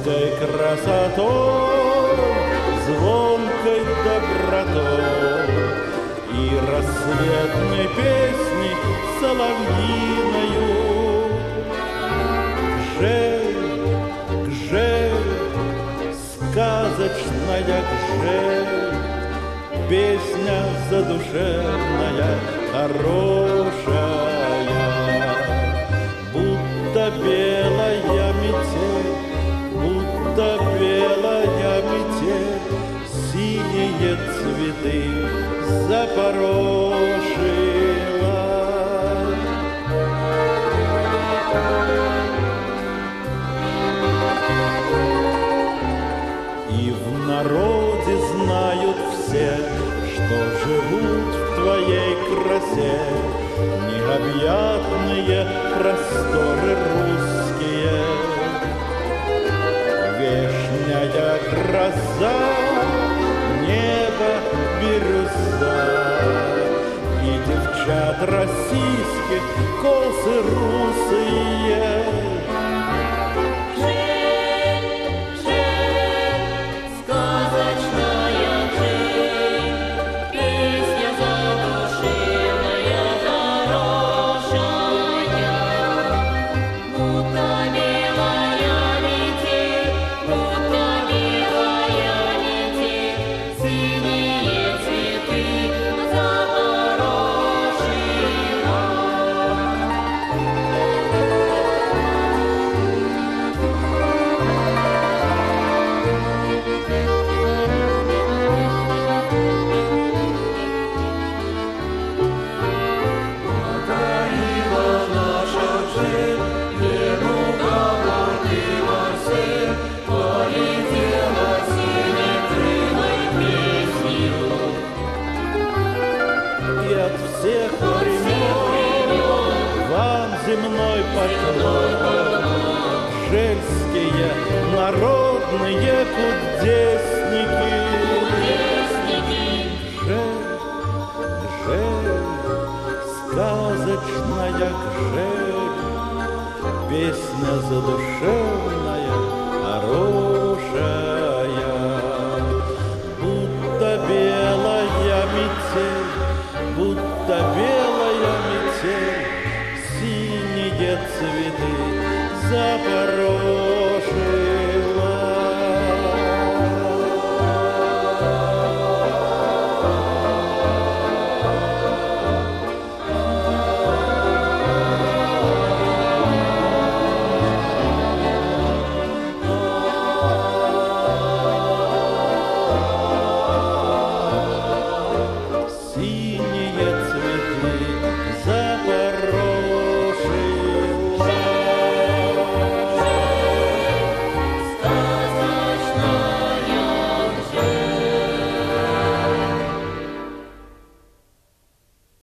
русской красотой, звонкой добротой и рассветной песней соловьиною. Гжель, сказочная гжель, песня задушевная, хорошая, будто белая метель, будто белая метель, синие цветы запорошила. И в народе знают все, что живут в твоей красе необъятные просторы русские. Вешняя гроза, небо бирюза и девчат российских косы русые. Земной поклон, жельские народные кудесники. Гжель, сказочная гжель, песня задушевная, хорошая, будто белая метель, будто белая метель, синие цветы Запорожья.